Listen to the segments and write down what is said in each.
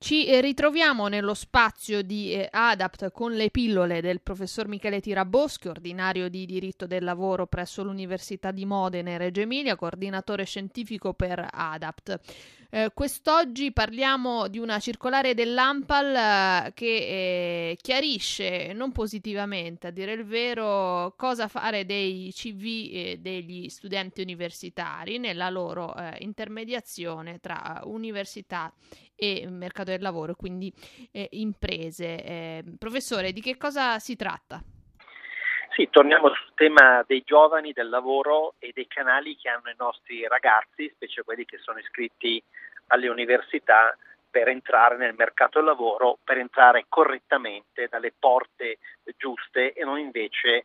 Ci ritroviamo nello spazio di ADAPT con le pillole del professor Michele Tiraboschi, ordinario di diritto del lavoro presso l'Università di Modena e Reggio Emilia, coordinatore scientifico per ADAPT. Quest'oggi parliamo di una circolare dell'ANPAL che chiarisce, non positivamente a dire il vero, cosa fare dei CV degli studenti universitari nella loro intermediazione tra università e mercato del lavoro, quindi imprese. Professore, di che cosa si tratta? Sì, torniamo sul tema dei giovani, del lavoro e dei canali che hanno i nostri ragazzi, specie quelli che sono iscritti alle università, per entrare nel mercato del lavoro, per entrare correttamente dalle porte giuste e non invece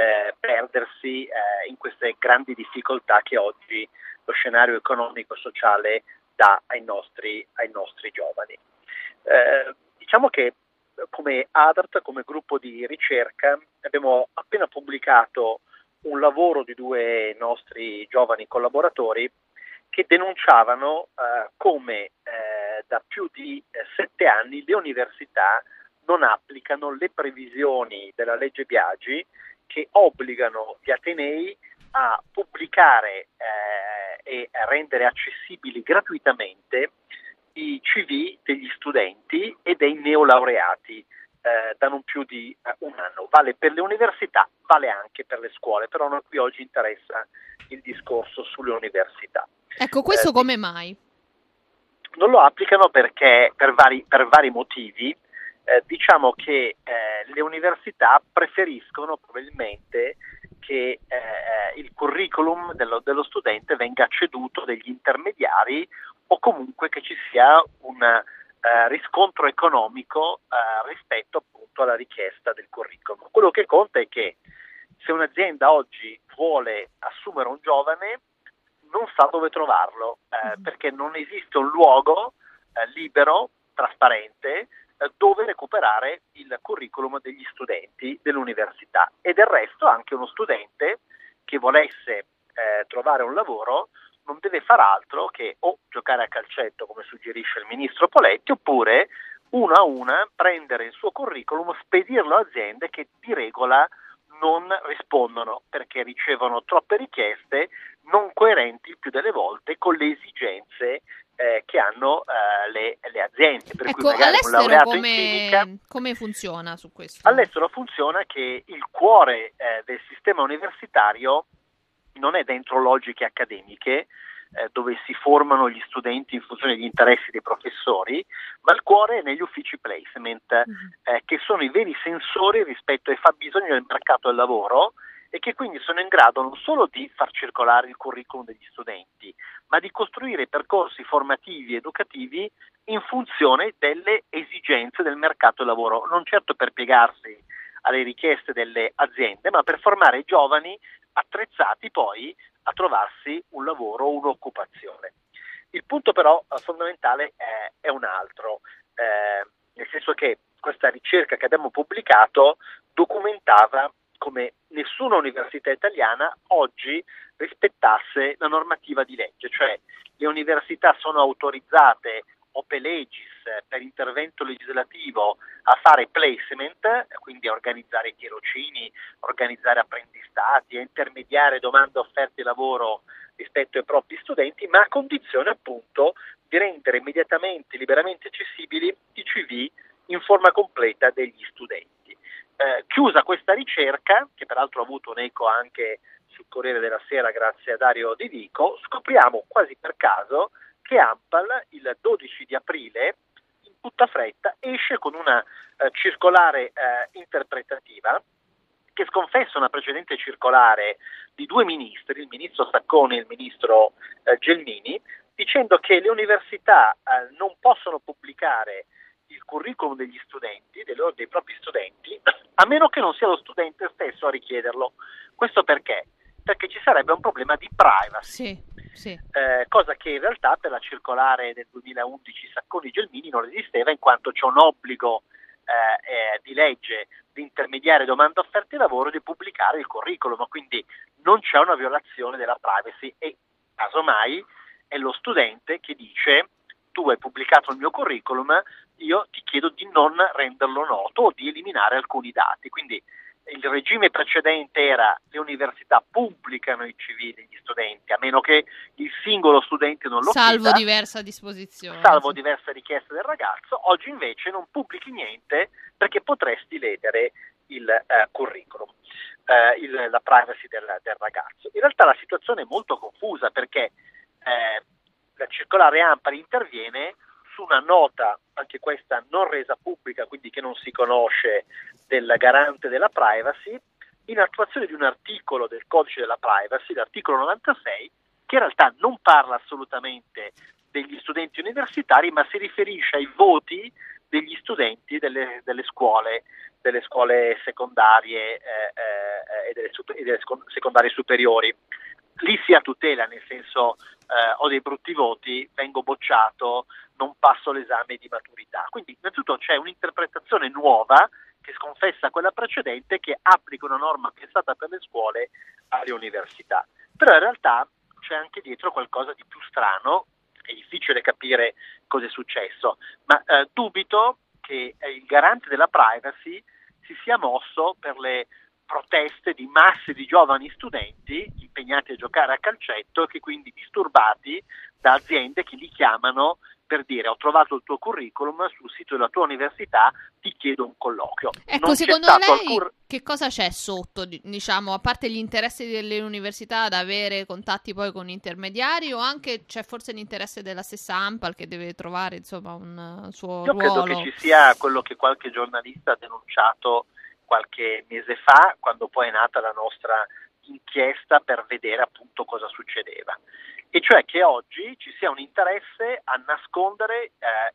perdersi in queste grandi difficoltà che oggi lo scenario economico-sociale dà ai nostri giovani. Diciamo che come ADAPT, come gruppo di ricerca, abbiamo appena pubblicato un lavoro di due nostri giovani collaboratori che denunciavano come da più di 7 anni le università non applicano le previsioni della legge Biagi che obbligano gli atenei a pubblicare e a rendere accessibili gratuitamente i CV degli studenti e dei neolaureati da non più di un anno. Vale per le università, vale anche per le scuole, però a noi qui oggi interessa il discorso sulle università. Ecco, questo come mai? Non lo applicano perché per vari motivi. Diciamo che le università preferiscono probabilmente che il curriculum dello studente venga ceduto degli intermediari o comunque che ci sia un riscontro economico rispetto appunto alla richiesta del curriculum. Quello che conta è che se un'azienda oggi vuole assumere un giovane non sa dove trovarlo perché non esiste un luogo libero, trasparente, dove recuperare il curriculum degli studenti dell'università, e del resto anche uno studente che volesse trovare un lavoro non deve far altro che o giocare a calcetto, come suggerisce il ministro Poletti, oppure una a una prendere il suo curriculum, spedirlo a aziende che di regola non rispondono perché ricevono troppe richieste non coerenti il più delle volte con le esigenze che hanno le aziende. Per Ecco, cui magari un laureato in chimica, come funziona su questo? all'estero funziona che il cuore del sistema universitario non è dentro logiche accademiche dove si formano gli studenti in funzione degli interessi dei professori, ma il cuore è negli uffici placement, che sono i veri sensori rispetto ai fabbisogni del mercato del lavoro e che quindi sono in grado non solo di far circolare il curriculum degli studenti, ma di costruire percorsi formativi e educativi in funzione delle esigenze del mercato del lavoro, non certo per piegarsi alle richieste delle aziende, ma per formare i giovani attrezzati poi a trovarsi un lavoro o un'occupazione. Il punto però fondamentale è un altro, nel senso che questa ricerca che abbiamo pubblicato documentava come nessuna università italiana oggi rispettasse la normativa di legge, cioè le università sono autorizzate ope legis per intervento legislativo a fare placement, quindi a organizzare tirocini, organizzare apprendistati, a intermediare domande e offerte di lavoro rispetto ai propri studenti, ma a condizione appunto di rendere immediatamente, liberamente accessibili i CV in forma completa degli studenti. Chiusa questa ricerca, che peraltro ha avuto un eco anche sul Corriere della Sera grazie a Dario Di Vico, scopriamo quasi per caso che ANPAL il 12 di aprile in tutta fretta esce con una circolare interpretativa che sconfessa una precedente circolare di due ministri, il ministro Sacconi e il ministro Gelmini, dicendo che le università non possono pubblicare il curriculum degli studenti, dei propri studenti, a meno che non sia lo studente stesso a richiederlo. Questo perché? Perché ci sarebbe un problema di privacy. Sì. Cosa che in realtà per la circolare del 2011 Sacconi-Gelmini non esisteva, in quanto c'è un obbligo di legge di intermediare domande offerte di lavoro di pubblicare il curriculum, quindi non c'è una violazione della privacy e casomai è lo studente che dice tu hai pubblicato il mio curriculum, io ti chiedo di non renderlo noto o di eliminare alcuni dati. Quindi il regime precedente era: le università pubblicano i CV degli studenti, a meno che il singolo studente non lo Salvo chieda, diversa disposizione. salvo diverse richieste del ragazzo. Oggi invece non pubblichi niente perché potresti ledere il curriculum, la privacy del ragazzo. In realtà la situazione è molto confusa, perché la circolare ANPAL interviene su una nota, anche questa non resa pubblica, quindi che non si conosce, del garante della privacy, in attuazione di un articolo del codice della privacy, l'articolo 96, che in realtà non parla assolutamente degli studenti universitari, ma si riferisce ai voti degli studenti delle scuole secondarie e delle secondarie superiori. Lì si ha tutela, nel senso, ho dei brutti voti, vengo bocciato, non passo l'esame di maturità. Quindi innanzitutto c'è un'interpretazione nuova che sconfessa quella precedente, che applica una norma pensata per le scuole alle università. Però in realtà c'è anche dietro qualcosa di più strano. È difficile capire cosa è successo, ma dubito che il garante della privacy si sia mosso per le proteste di masse di giovani studenti impegnati a giocare a calcetto, e che quindi disturbati da aziende che li chiamano per dire: ho trovato il tuo curriculum sul sito della tua università, ti chiedo un colloquio. Ecco, non secondo c'è stato lei che cosa c'è sotto, diciamo, a parte gli interessi delle università ad avere contatti poi con intermediari, o anche c'è forse l'interesse della stessa ANPAL che deve trovare, insomma, un suo Io ruolo? credo che ci sia quello che qualche giornalista ha denunciato qualche mese fa, quando poi è nata la nostra inchiesta per vedere appunto cosa succedeva, e cioè che oggi ci sia un interesse a nascondere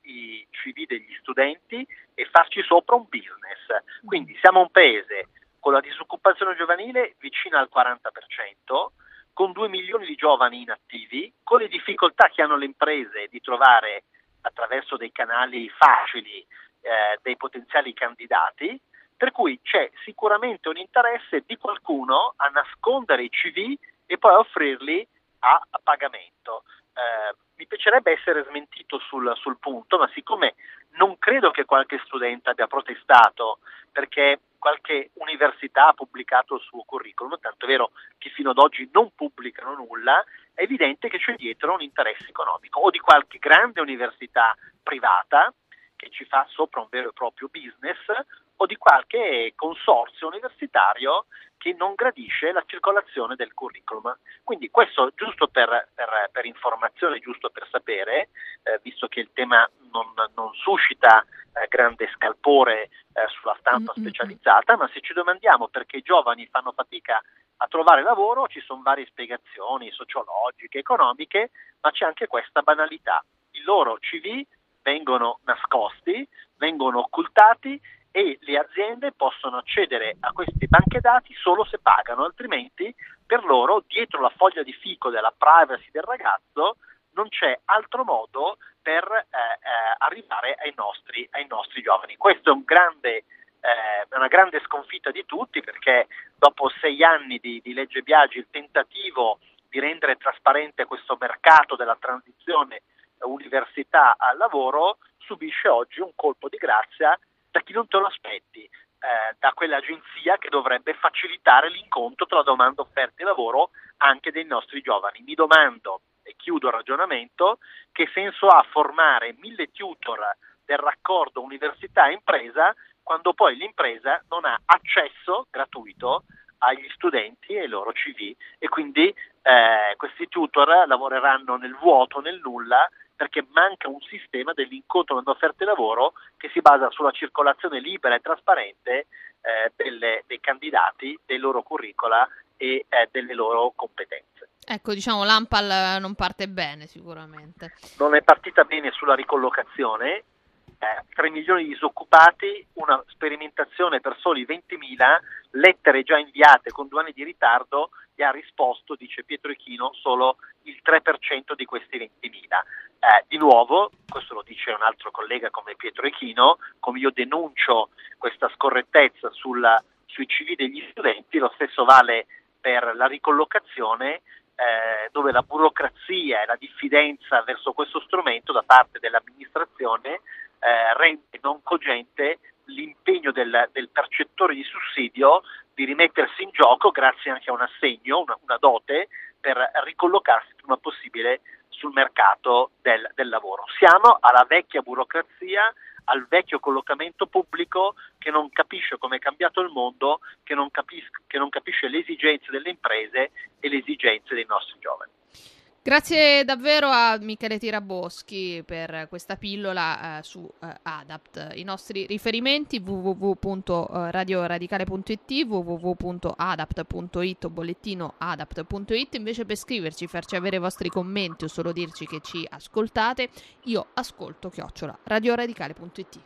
i CV degli studenti e farci sopra un business. Quindi siamo un paese con la disoccupazione giovanile vicina al 40%, con 2 milioni di giovani inattivi, con le difficoltà che hanno le imprese di trovare attraverso dei canali facili dei potenziali candidati, per cui c'è sicuramente un interesse di qualcuno a nascondere i CV e poi offrirli a pagamento. Mi piacerebbe essere smentito sul punto, ma siccome non credo che qualche studente abbia protestato perché qualche università ha pubblicato il suo curriculum, tanto è vero che fino ad oggi non pubblicano nulla, è evidente che c'è dietro un interesse economico, o di qualche grande università privata che ci fa sopra un vero e proprio business, o di qualche consorzio universitario che non gradisce la circolazione del curriculum. Quindi questo giusto per informazione, giusto per sapere, visto che il tema non suscita grande scalpore sulla stampa specializzata, ma se ci domandiamo perché i giovani fanno fatica a trovare lavoro, ci sono varie spiegazioni sociologiche, economiche, ma c'è anche questa banalità: i loro CV vengono nascosti, vengono occultati, e le aziende possono accedere a queste banche dati solo se pagano, altrimenti per loro, dietro la foglia di fico della privacy del ragazzo, non c'è altro modo per arrivare ai nostri giovani. Questo è una grande sconfitta di tutti, perché dopo 6 anni di legge Biagi, il tentativo di rendere trasparente questo mercato della transizione università al lavoro subisce oggi un colpo di grazia da chi non te lo aspetti, da quell'agenzia che dovrebbe facilitare l'incontro tra domanda e offerta di lavoro anche dei nostri giovani. Mi domando, e chiudo il ragionamento, che senso ha formare 1000 tutor del raccordo università e impresa quando poi l'impresa non ha accesso gratuito agli studenti e ai loro CV, e quindi questi tutor lavoreranno nel vuoto, nel nulla, perché manca un sistema dell'incontro delle offerte di lavoro che si basa sulla circolazione libera e trasparente dei candidati, dei loro curricula e delle loro competenze. Ecco, diciamo, l'ANPAL non parte bene sicuramente. Non è partita bene sulla ricollocazione, 3 milioni di disoccupati, una sperimentazione per soli 20.000, lettere già inviate con 2 anni di ritardo, e ha risposto, dice Pietro Ichino, solo il 3% di questi 20.000. Di nuovo, questo lo dice un altro collega come Pietro Ichino, come io denuncio questa scorrettezza sui CV degli studenti, lo stesso vale per la ricollocazione. dove la burocrazia e la diffidenza verso questo strumento da parte dell'amministrazione rende non cogente l'impegno del percettore di sussidio di rimettersi in gioco grazie anche a un assegno, una dote, per ricollocarsi il prima possibile sul mercato del lavoro. Siamo alla vecchia burocrazia, al vecchio collocamento pubblico che non capisce come è cambiato il mondo, che non capisce le esigenze delle imprese e le esigenze dei nostri giovani. Grazie davvero a Michele Tiraboschi per questa pillola su ADAPT. I nostri riferimenti www.radioradicale.it, www.adapt.it o bollettino adapt.it. Invece per scriverci, farci avere i vostri commenti o solo dirci che ci ascoltate, io ascolto @radioradicale.it.